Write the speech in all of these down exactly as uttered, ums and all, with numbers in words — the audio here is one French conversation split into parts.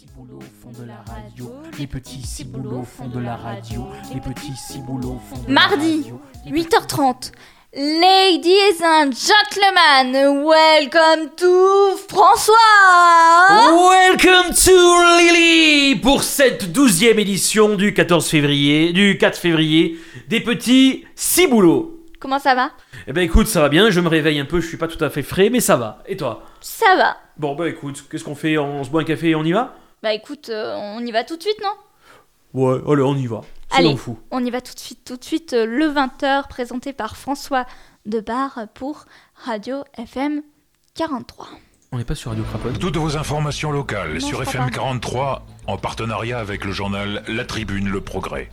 ciboulots font de la radio. Les petits ciboulots font de la radio. Les petits ciboulots font de Mardi, la radio. huit heures trente. Ladies and gentlemen, welcome to François. Welcome to Lily pour cette douzième édition du quatorze février, du quatre février, des petits ciboulots. Comment ça va? Eh ben écoute, ça va bien, je me réveille un peu, je suis pas tout à fait frais, mais ça va. Et toi? Ça va. Bon bah écoute, qu'est-ce qu'on fait? On se boit un café et on y va? Bah écoute, euh, on y va tout de suite, non? Ouais, allez, on y va. Allez, Soyons fous. on y va tout de suite, tout de suite, euh, le vingt heures, présenté par François Debar pour Radio F M quarante-trois. On n'est pas sur Radio Craponne. Toutes vos informations locales Non, sur je F crois M pas. quarante-trois en partenariat avec le journal La Tribune Le Progrès.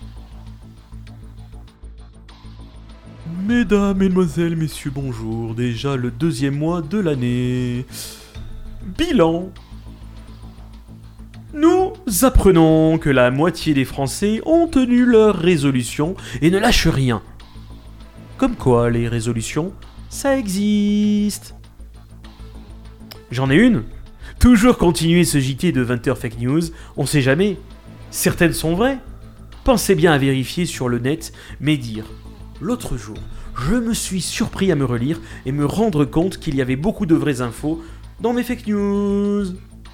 Mesdames, mesdemoiselles, messieurs, bonjour. Déjà le deuxième mois de l'année. Bilan. Nous apprenons que la moitié des Français ont tenu leur résolution et ne lâchent rien. Comme quoi, les résolutions, ça existe. J'en ai une. Toujours continuer ce J T de vingt heures fake news, on sait jamais. Certaines sont vraies. Pensez bien à vérifier sur le net, mais dire. L'autre jour, je me suis surpris à me relire et me rendre compte qu'il y avait beaucoup de vraies infos dans mes fake news.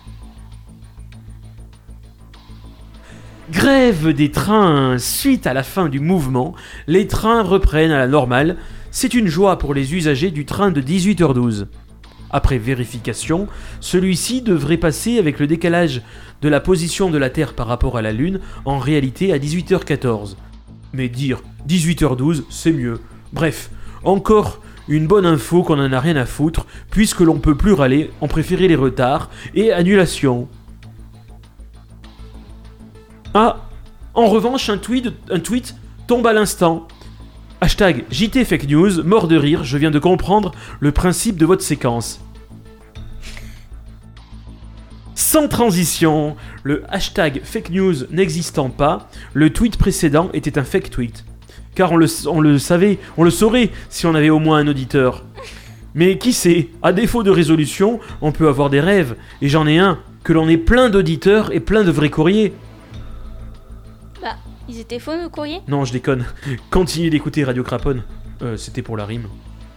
Grève des trains. Suite à la fin du mouvement, les trains reprennent à la normale. C'est une joie pour les usagers du train de dix-huit heures douze. Après vérification, celui-ci devrait passer avec le décalage de la position de la Terre par rapport à la Lune, en réalité à dix-huit heures quatorze. Mais dire dix-huit heures douze, c'est mieux. Bref, encore une bonne info qu'on en a rien à foutre, puisque l'on peut plus râler, on préférait les retards et annulations. Ah, en revanche, un tweet, un tweet tombe à l'instant. Hashtag J T Fake News, mort de rire, je viens de comprendre le principe de votre séquence. Sans transition, le hashtag Fake News n'existant pas, le tweet précédent était un fake tweet. Car on le, on le savait, on le saurait si on avait au moins un auditeur. Mais qui sait, à défaut de résolution, on peut avoir des rêves, et j'en ai un, que l'on ait plein d'auditeurs et plein de vrais courriers. Bah, ils étaient faux nos courriers? Non, je déconne. Continuez d'écouter Radio Craponne. Euh, c'était pour la rime.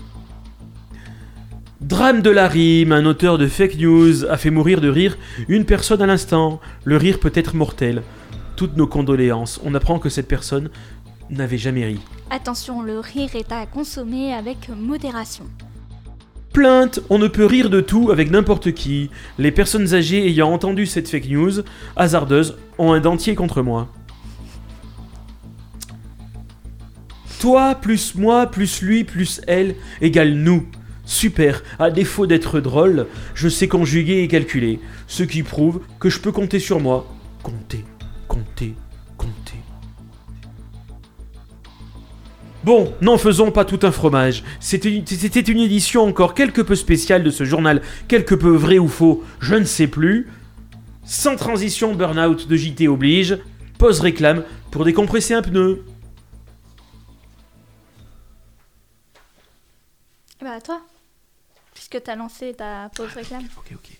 Drame de la rime, un auteur de fake news a fait mourir de rire une personne à l'instant. Le rire peut être mortel. Toutes nos condoléances. On apprend que cette personne n'avait jamais ri. Attention, le rire est à consommer avec modération. Plainte, on ne peut rire de tout avec n'importe qui. Les personnes âgées ayant entendu cette fake news, hasardeuse, ont un dentier contre moi. Toi plus moi plus lui plus elle égale nous. Super, à défaut d'être drôle, je sais conjuguer et calculer, ce qui prouve que je peux compter sur moi. Compter, compter, compter. Bon, n'en faisons pas tout un fromage. C'était, c'était une édition encore quelque peu spéciale de ce journal, quelque peu vrai ou faux, je ne sais plus. Sans transition, burn-out de J T oblige, pause réclame pour décompresser un pneu. Bah à toi, puisque t'as lancé ta pause réclame. Ok, ok.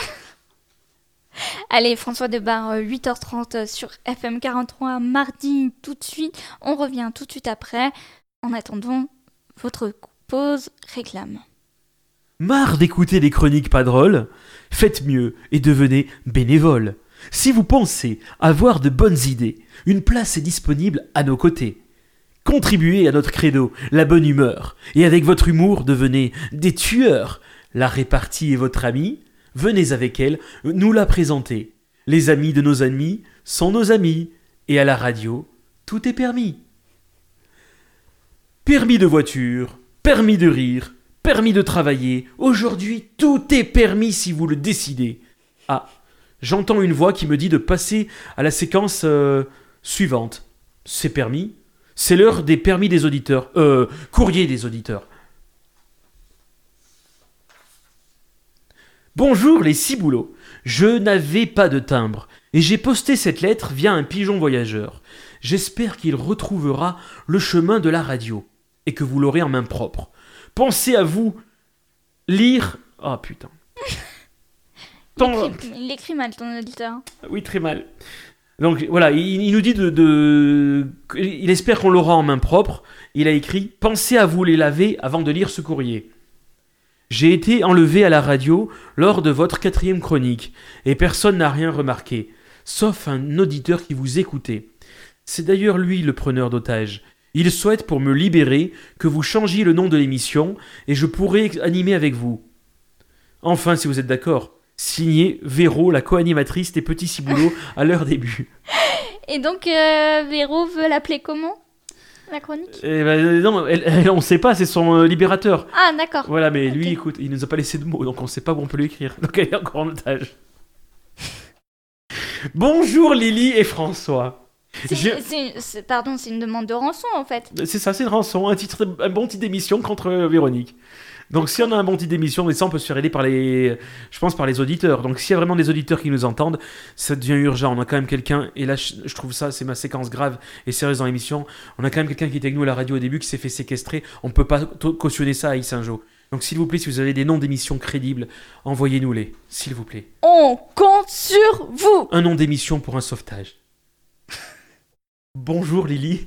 Allez, François Debar, euh, huit heures trente sur F M quarante-trois, mardi, tout de suite. On revient tout de suite après. En attendant, votre pause réclame. Marre d'écouter des chroniques pas drôles? Faites mieux et devenez bénévole. Si vous pensez avoir de bonnes idées, une place est disponible à nos côtés. Contribuez à notre credo, la bonne humeur. Et avec votre humour, devenez des tueurs. La répartie est votre amie. Venez avec elle nous la présenter. Les amis de nos amis sont nos amis. Et à la radio, tout est permis. Permis de voiture, permis de rire, permis de travailler. Aujourd'hui, tout est permis si vous le décidez. Ah, j'entends une voix qui me dit de passer à la séquence euh, suivante. C'est permis ? C'est l'heure des permis des auditeurs. Euh, courrier des auditeurs. Bonjour les ciboulots. Je n'avais pas de timbre et j'ai posté cette lettre via un pigeon voyageur. J'espère qu'il retrouvera le chemin de la radio et que vous l'aurez en main propre. Pensez à vous lire... Ah oh, putain. Ton- Il écrit, il écrit mal, ton auditeur. Oui, très mal. Donc voilà, il, il nous dit de, de... Il espère qu'on l'aura en main propre. Il a écrit « Pensez à vous les laver avant de lire ce courrier. J'ai été enlevé à la radio lors de votre quatrième chronique, et personne n'a rien remarqué, sauf un auditeur qui vous écoutait. C'est d'ailleurs lui le preneur d'otages. Il souhaite pour me libérer que vous changiez le nom de l'émission, et je pourrai animer avec vous. Enfin, si vous êtes d'accord. Signé Véro, la co-animatrice des Petits Ciboulots à leur début. » Et donc, euh, Véro veut l'appeler comment, la chronique? Eh ben, non, elle, elle, on ne sait pas, c'est son euh, libérateur. Ah, d'accord. Voilà, mais lui, Ok. écoute, il nous a pas laissé de mots, donc on ne sait pas où on peut lui écrire. Donc elle est encore en otage. Bonjour Lily et François. C'est- Je- c'est- c'est- pardon, c'est une demande de rançon, en fait. C'est ça, c'est une rançon, un, titre, un bon titre d'émission contre euh, Véronique. Donc si on a un bon titre d'émission, mais ça on peut se faire aider par les, je pense par les auditeurs. Donc s'il y a vraiment des auditeurs qui nous entendent, ça devient urgent. On a quand même quelqu'un, et là je, je trouve ça, c'est ma séquence grave et sérieuse dans l'émission. On a quand même quelqu'un qui était avec nous à la radio au début qui s'est fait séquestrer. On peut pas to- cautionner ça à Issinjo. Donc s'il vous plaît, si vous avez des noms d'émissions crédibles, envoyez-nous-les, s'il vous plaît. On compte sur vous. Un nom d'émission pour un sauvetage. Bonjour Lily.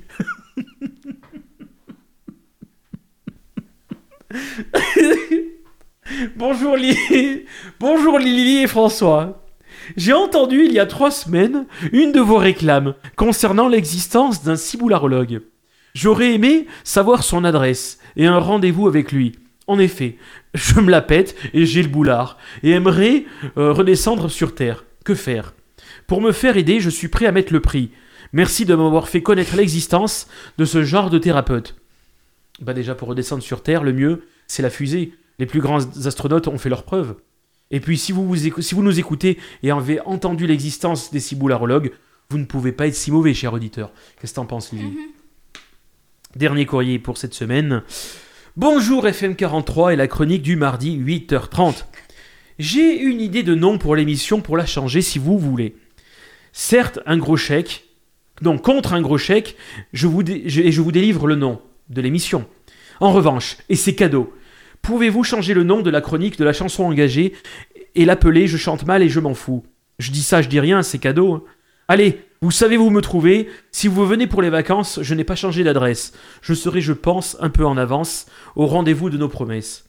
Bonjour Lily. Bonjour Lily et François. J'ai entendu il y a trois semaines une de vos réclames concernant l'existence d'un ciboularologue. J'aurais aimé savoir son adresse et un rendez-vous avec lui. En effet, je me la pète et j'ai le boulard et aimerais euh, redescendre sur terre. Que faire ? Pour me faire aider, je suis prêt à mettre le prix. Merci de m'avoir fait connaître l'existence de ce genre de thérapeute. Bah déjà, pour redescendre sur Terre, le mieux, c'est la fusée. Les plus grands astronautes ont fait leurs preuves. Et puis, si vous, vous, écou- si vous nous écoutez et avez entendu l'existence des ciboularologues, vous ne pouvez pas être si mauvais, cher auditeur. Qu'est-ce que t'en penses, Lily ? Mm-hmm. Dernier courrier pour cette semaine. Bonjour F M quarante-trois et la chronique du mardi huit heures trente. J'ai une idée de nom pour l'émission pour la changer si vous voulez. Certes, un gros chèque. Non, contre un gros chèque, je vous, dé- je, et je vous délivre le nom de l'émission. En revanche, et c'est cadeau, pouvez-vous changer le nom de la chronique de la chanson engagée et l'appeler « Je chante mal et je m'en fous ». Je dis ça, je dis rien, c'est cadeau. hein. Allez, vous savez où me trouver. Si vous venez pour les vacances, je n'ai pas changé d'adresse. Je serai, je pense, un peu en avance au rendez-vous de nos promesses.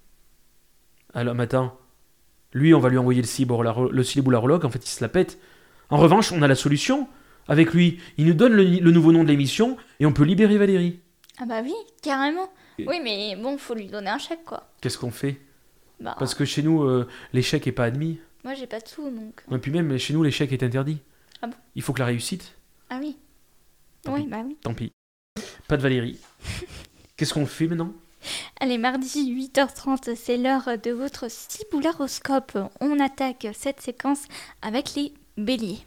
Alors, mais attends. Lui, on va lui envoyer le ciboularologue, le ciboularologue, en fait, il se la pète. En revanche, on a la solution. Avec lui, il nous donne le, le nouveau nom de l'émission et on peut libérer Valérie. Ah bah oui, carrément. Et- Oui, mais bon, faut lui donner un chèque, quoi. Qu'est-ce qu'on fait ? Bah, Parce que chez nous, euh, l'échec n'est pas admis. moi, j'ai pas de sous, donc... Et puis même, chez nous, l'échec est interdit. Ah bon ? Il faut que la réussite. Ah oui. Tant Oui, pis. bah oui. Tant pis. Pas de Valérie. Qu'est-ce qu'on fait maintenant ? Allez, mardi huit heures trente, c'est l'heure de votre ciboularoscope. On attaque cette séquence avec les béliers.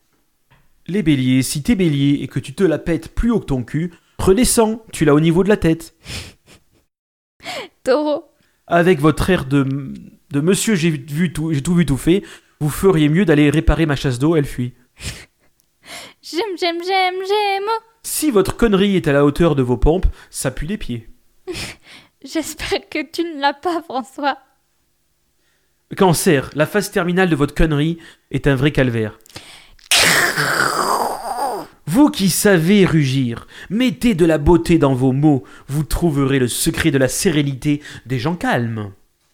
Les béliers, si t'es bélier et que tu te la pètes plus haut que ton cul, redescends, tu l'as au niveau de la tête. Taureau. Avec votre air de, de monsieur j'ai vu tout, j'ai tout vu tout fait, vous feriez mieux d'aller réparer ma chasse d'eau, elle fuit. J'aime, j'aime, j'aime, j'aime. Si votre connerie est à la hauteur de vos pompes, ça pue des pieds. J'espère que tu ne l'as pas, François. Cancer, la phase terminale de votre connerie est un vrai calvaire. Vous qui savez rugir, mettez de la beauté dans vos mots, vous trouverez le secret de la sérénité des gens calmes.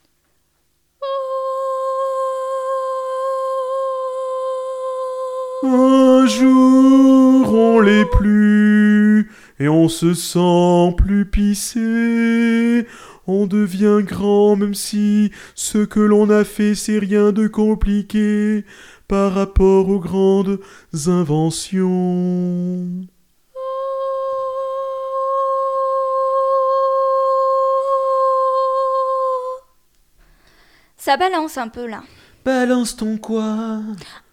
Un jour on l'est plus, et on se sent plus pissé. On devient grand même si ce que l'on a fait c'est rien de compliqué par rapport aux grandes inventions. Ça balance un peu, là. Balance ton quoi ?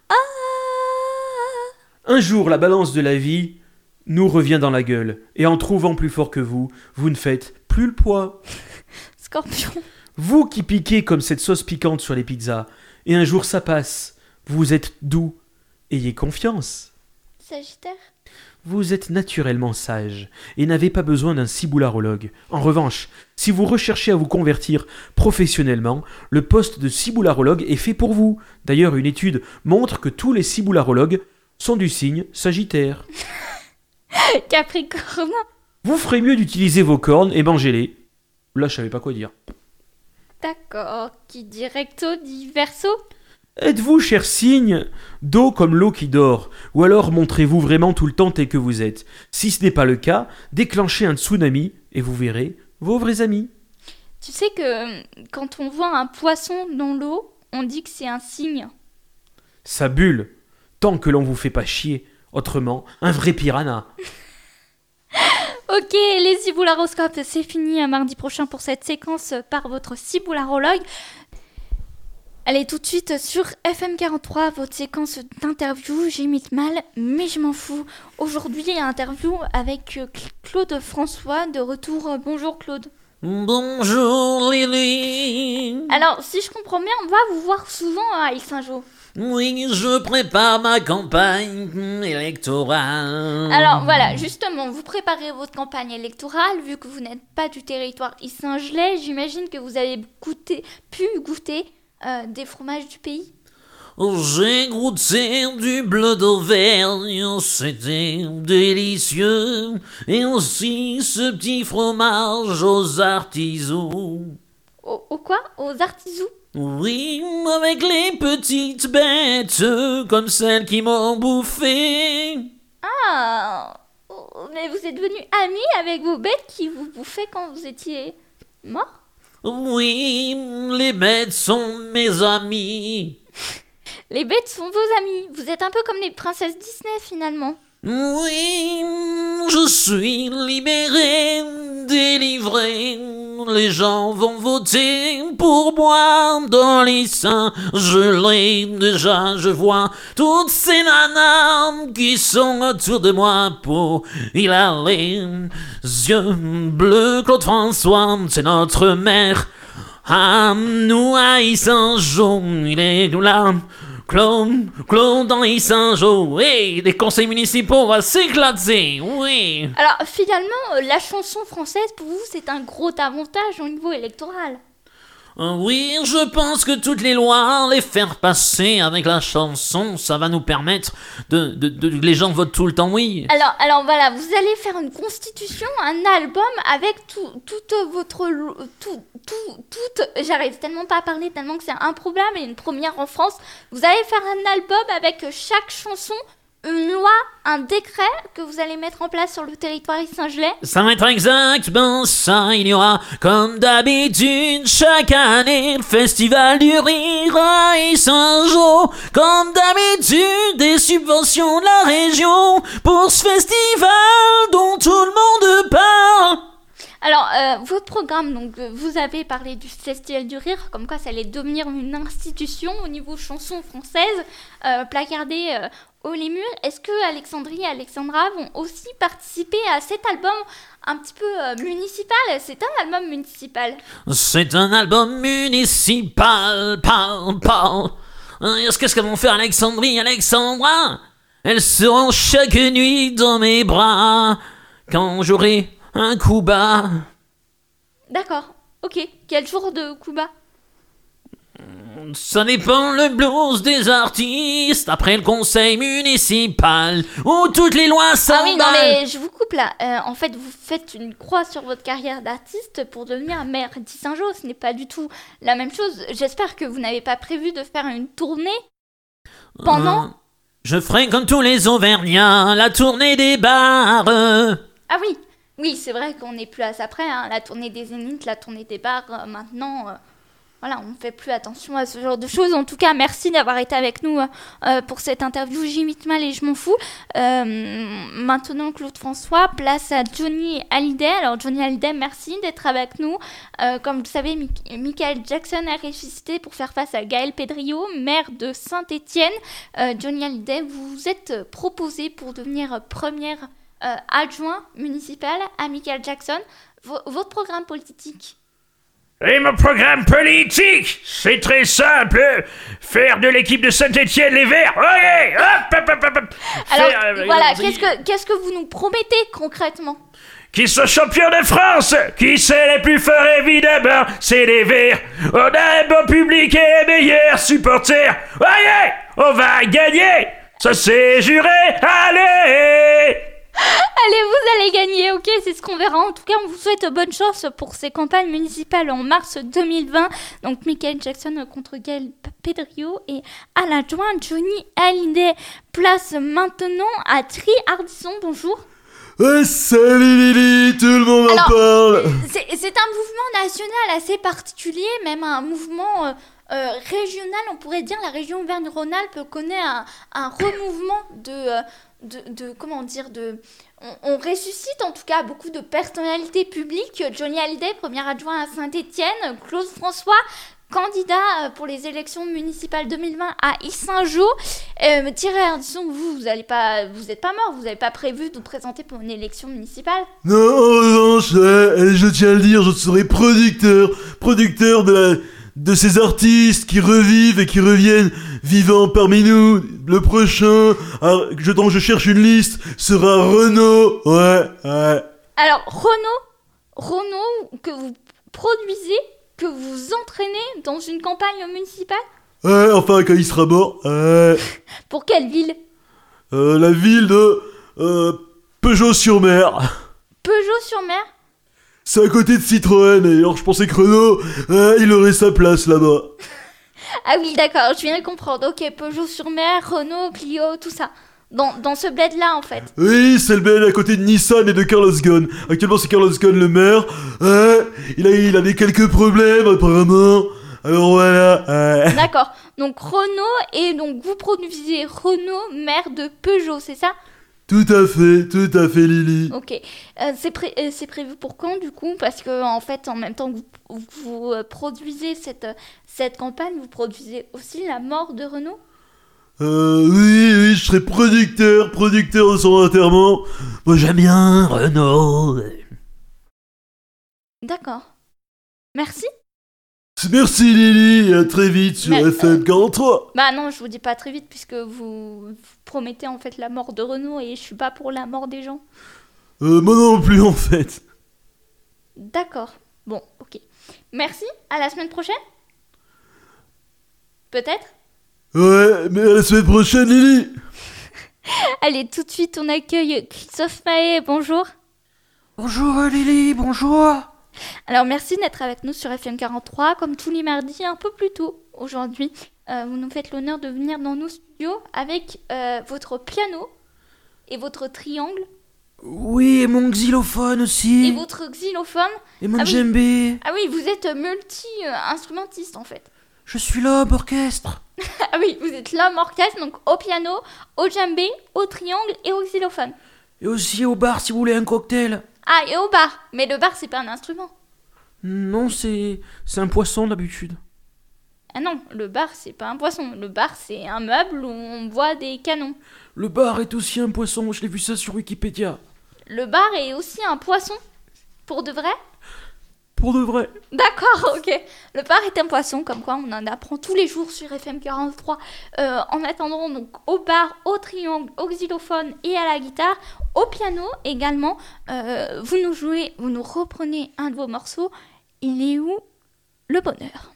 Un jour, la balance de la vie nous revient dans la gueule, et en trouvant plus fort que vous, vous ne faites plus le poids. Scorpion. Vous qui piquez comme cette sauce piquante sur les pizzas, et un jour ça passe, vous êtes doux, ayez confiance. Sagittaire. Vous êtes naturellement sage et n'avez pas besoin d'un ciboularologue. En revanche, si vous recherchez à vous convertir professionnellement, le poste de ciboularologue est fait pour vous. D'ailleurs, une étude montre que tous les ciboularologues sont du signe Sagittaire. Capricorne. Vous ferez mieux d'utiliser vos cornes et mangez-les. Là, je savais pas quoi dire. D'accord. Qui dit recto dit verso. Êtes-vous, cher signe, d'eau comme l'eau qui dort, ou alors montrez-vous vraiment tout le temps tel que vous êtes. Si ce n'est pas le cas, déclenchez un tsunami et vous verrez vos vrais amis. Tu sais que quand on voit un poisson dans l'eau, on dit que c'est un cygne. Ça bulle, tant que l'on vous fait pas chier. Autrement, un vrai piranha. Ok, les ciboularoscopes, c'est fini. À mardi prochain pour cette séquence par votre ciboularologue. Allez, tout de suite sur F M quarante-trois, votre séquence d'interview. J'imite mal, mais je m'en fous. Aujourd'hui, interview avec Claude François, de retour. Bonjour Claude. Bonjour Lily. Alors, si je comprends bien, on va vous voir souvent à Île Saint-Jean. Oui, je prépare ma campagne électorale. Alors voilà, justement, vous préparez votre campagne électorale, vu que vous n'êtes pas du territoire issingelais, j'imagine que vous avez goûté, pu goûter euh, des fromages du pays. J'ai goûté du bleu d'Auvergne, c'était délicieux. Et aussi ce petit fromage aux artisans. Au, au quoi? Aux artisans? Oui, avec les petites bêtes, comme celles qui m'ont bouffé. Ah, mais vous êtes devenu amis avec vos bêtes qui vous bouffaient quand vous étiez mort? Oui, les bêtes sont mes amis. Les bêtes sont vos amis. Vous êtes un peu comme les princesses Disney finalement. Oui, je suis libéré, délivré. Les gens vont voter pour moi dans les seins. Je l'ai déjà, je vois toutes ces nanas qui sont autour de moi pour il a les yeux bleus. Claude François, c'est notre maire. À nous à Saint-Jean, il est là. Claude, Claude dans Saint-Jean, et des conseils municipaux va s'éclater, oui. Alors finalement, la chanson française pour vous c'est un gros avantage au niveau électoral. Oui, je pense que toutes les lois, les faire passer avec la chanson, ça va nous permettre de, de, de les gens votent tout le temps oui. Alors, alors voilà, vous allez faire une constitution, un album avec tout, toute votre, tout, tout, toute, j'arrive tellement pas à parler tellement que c'est improbable et une première en France. Vous allez faire un album avec chaque chanson, une loi, un décret que vous allez mettre en place sur le territoire issingelais. Ça va être exactement ça, il y aura comme d'habitude chaque année le festival du rire à Saint-Jean. Comme d'habitude des subventions de la région pour ce festival dont tout le monde parle. Alors, euh, votre programme, donc euh, vous avez parlé du Festival du Rire, comme quoi ça allait devenir une institution au niveau chanson française, euh, placardée euh, haut les murs. Est-ce que Alexandrie et Alexandra vont aussi participer à cet album un petit peu euh, municipal? C'est un album municipal. C'est un album municipal, parle, parle. Est-ce qu'est-ce qu'elles vont faire Alexandrie et Alexandra? Elles seront chaque nuit dans mes bras quand j'aurai un coup bas. D'accord, ok. Quel jour de coup bas? Ça dépend le blues des artistes après le conseil municipal où toutes les lois s'emballent. Ah oui, non mais je vous coupe là. Euh, en fait, vous faites une croix sur votre carrière d'artiste pour devenir maire d'Issingeaux. Ce n'est pas du tout la même chose. J'espère que vous n'avez pas prévu de faire une tournée pendant... Euh, je ferai comme tous les Auvergnats, la tournée des bars. Ah oui, oui, c'est vrai qu'on n'est plus à ça près. Hein. La tournée des Zéniths, la tournée des bars, euh, maintenant... Euh... Voilà, on ne fait plus attention à ce genre de choses. En tout cas, merci d'avoir été avec nous euh, pour cette interview. J'imite mal et je m'en fous. Euh, maintenant, Claude François, place à Johnny Hallyday. Alors, Johnny Hallyday, merci d'être avec nous. Euh, comme vous le savez, Mich- Michael Jackson a ressuscité pour faire face à Gaël Pedrillo, maire de Saint-Étienne. Euh, Johnny Hallyday, vous vous êtes proposé pour devenir première euh, adjoint municipal à Michael Jackson. V- votre programme politique? Et mon programme politique, c'est très simple. Faire de l'équipe de Saint-Étienne les Verts. Ouais, hop, hop, hop, hop, hop. Alors, Faire, euh, voilà, allons-y. qu'est-ce que, qu'est-ce que vous nous promettez concrètement? Qui sont champions de France. Qui c'est les plus forts, évidemment? C'est les Verts. On a un bon public et les meilleurs supporters. Ouais, on va gagner. Ça c'est juré. Allez. Allez, vous allez gagner, ok, c'est ce qu'on verra. En tout cas, on vous souhaite bonne chance pour ces campagnes municipales en mars deux mille vingt. Donc, Michael Jackson contre Gaël Pedrio et à l'adjoint Johnny Hallyday. Place maintenant à Tri Ardisson, bonjour. Ouais, salut Lily, tout le monde Alors, en parle. C'est, c'est un mouvement national assez particulier, même un mouvement euh, euh, régional, on pourrait dire. La région Auvergne-Rhône-Alpes connaît un, un remouvement de... euh, De, de comment dire de on, on ressuscite en tout cas beaucoup de personnalités publiques. Johnny Hallyday, premier adjoint à Saint-Étienne, Claude François, candidat pour les élections municipales deux mille vingt à Yssingeaux. Euh, Thierry Ardisson, vous vous allez pas vous êtes pas mort, vous n'avez pas prévu de vous présenter pour une élection municipale? Non, en revanche, euh, je tiens à le dire, je serai producteur, producteur de la, de ces artistes qui revivent et qui reviennent vivants parmi nous. Le prochain, alors, je, donc je cherche une liste, sera Renaud. Ouais, ouais. Alors Renaud, Renaud que vous produisez, que vous entraînez dans une campagne municipale? Ouais, enfin, quand il sera mort. Ouais. Pour quelle ville? Euh, la ville de euh, Peugeot-sur-Mer. Peugeot-sur-Mer? C'est à côté de Citroën, et alors je pensais que Renaud, euh, il aurait sa place là-bas. Ah oui, d'accord, je viens de comprendre. Ok, Peugeot-sur-Mer, Renault, Clio, tout ça. Dans, dans ce bled-là, en fait. Oui, c'est le bel à côté de Nissan et de Carlos Ghosn. Actuellement, c'est Carlos Ghosn le maire. Ouais, il a, il a des quelques problèmes, apparemment. Alors voilà. Ouais. D'accord. Donc Renault, et donc vous produisez Renault, maire de Peugeot, c'est ça? Tout à fait, tout à fait, Lily. Ok. Euh, c'est, pré- euh, c'est prévu pour quand, du coup? Parce que, en fait, en même temps que vous, vous euh, produisez cette, euh, cette campagne, vous produisez aussi la mort de Renault? Euh, oui, oui, je serai producteur, producteur de son enterrement. Moi, j'aime bien Renaud. D'accord. Merci. Merci, Lily, et à très vite sur Mais, F M quarante-trois. Bah non, je vous dis pas très vite, puisque vous, vous promettez, en fait, la mort de Renault, et je suis pas pour la mort des gens. Euh, moi non plus, en fait. D'accord. Bon, ok. Merci. À la semaine prochaine? Peut-être? Ouais, mais à la semaine prochaine, Lily. Allez, tout de suite, on accueille Christophe Maé. Bonjour. Bonjour Lily, bonjour. Alors, merci d'être avec nous sur F M quarante-trois, comme tous les mardis, un peu plus tôt aujourd'hui. Euh, vous nous faites l'honneur de venir dans nos studios avec euh, votre piano et votre triangle Oui, et mon xylophone aussi. et votre xylophone. Et mon Ah oui. djembé. Ah oui, vous êtes multi-instrumentiste en fait. Je suis l'homme orchestre. Ah oui, vous êtes l'homme orchestre, donc au piano, au djembé, au triangle et au xylophone. Et aussi au bar si vous voulez un cocktail. Ah, et au bar. Mais le bar, c'est pas un instrument. Non, c'est c'est un poisson d'habitude. Ah non, le bar, c'est pas un poisson. Le bar, c'est un meuble où on boit des canons. Le bar est aussi un poisson, je l'ai vu ça sur Wikipédia. Le bar est aussi un poisson. Pour de vrai? Pour de vrai. D'accord, ok. Le bar est un poisson, comme quoi on en apprend tous les jours sur F M quarante-trois. Euh, en attendant, donc au bar, au triangle, au xylophone et à la guitare, au piano également, euh, vous nous jouez, vous nous reprenez un de vos morceaux. Il est où le bonheur?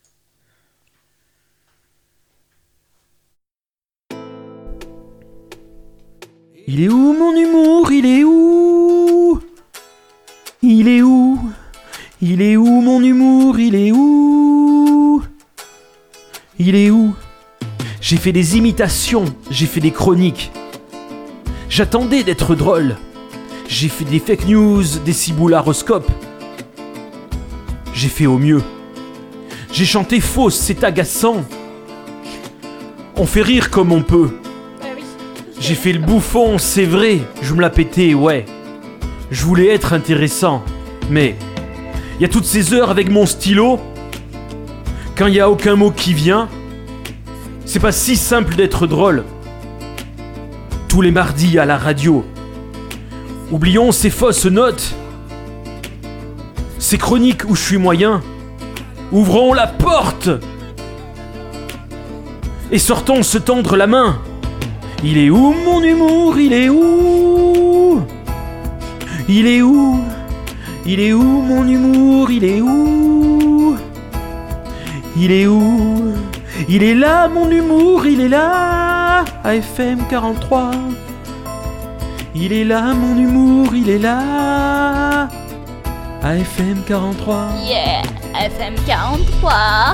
Il est où mon humour? Il est où? Il est où? Il est où mon humour? Il est où? Il est où? J'ai fait des imitations, j'ai fait des chroniques. J'attendais d'être drôle. J'ai fait des fake news, des ciboularoscopes. J'ai fait au mieux. J'ai chanté fausse, c'est agaçant. On fait rire comme on peut. J'ai fait le bouffon, c'est vrai, je me la pétais, ouais. Je voulais être intéressant, mais il y a toutes ces heures avec mon stylo. Quand il y a aucun mot qui vient, c'est pas si simple d'être drôle. Tous les mardis à la radio. Oublions ces fausses notes. Ces chroniques où je suis moyen. Ouvrons la porte et sortons se tendre la main. Il est où mon humour? Il est où? Il est où? Il est où mon humour? Il est où? Il est où? Il est là mon humour, il est là. A F M quarante-trois. Il est là mon humour, il est là. A F M quarante-trois. Yeah, F M quarante-trois.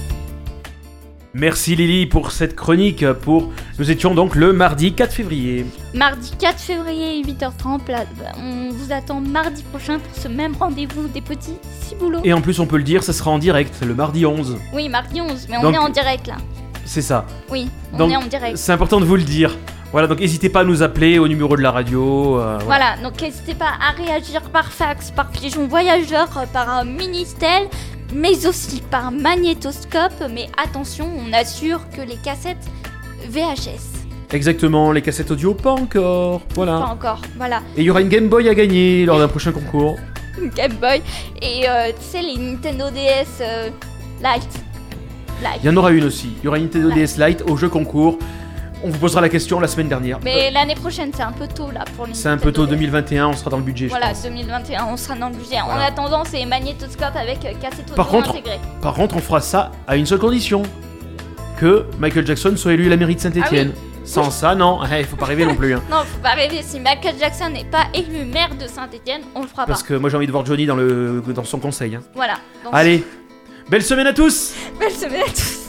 Merci Lily pour cette chronique. Pour... Nous étions donc le mardi quatre février. Mardi quatre février, huit heures trente. Là, on vous attend mardi prochain pour ce même rendez-vous des petits ciboulots. Et en plus, on peut le dire, ça sera en direct, le mardi onze. Oui, mardi onze, mais on Donc, est en direct là. C'est ça. Oui, on Donc, est en direct. c'est important de vous le dire. Voilà, donc n'hésitez pas à nous appeler au numéro de la radio. euh, voilà. Voilà, donc n'hésitez pas à réagir par fax, par pigeon voyageur, par euh, Ministel, mais aussi par magnétoscope. Mais attention, on assure que les cassettes V H S. Exactement, les cassettes audio, pas encore. Voilà. Pas encore, voilà. Et il y aura une Game Boy à gagner lors d'un prochain concours. Game Boy. Et euh, tu sais, les Nintendo D S euh, Lite. Lite. Il y en aura une aussi. Il y aura une Nintendo D S Lite au jeu concours. On vous posera la question la semaine dernière. Mais Euh, l'année prochaine, c'est un peu tôt là pour les c'est un peu tôt, deux mille vingt et un, on sera dans le budget, Voilà, je pense. deux mille vingt et un, on sera dans le budget. En Voilà. attendant, c'est magnétoscope avec euh, cassette audio Par contre- intégrée. Par contre, on fera ça à une seule condition. Que Michael Jackson soit élu à la mairie de Saint-Étienne. Ah Sans ça, non, il faut pas rêver non plus. Hein. Non, faut pas rêver. Si Michael Jackson n'est pas élu maire de Saint-Étienne, on le fera Parce pas. que moi j'ai envie de voir Johnny dans, le, dans son conseil. Hein. Voilà. Donc, Allez, belle semaine à tous! belle semaine à tous.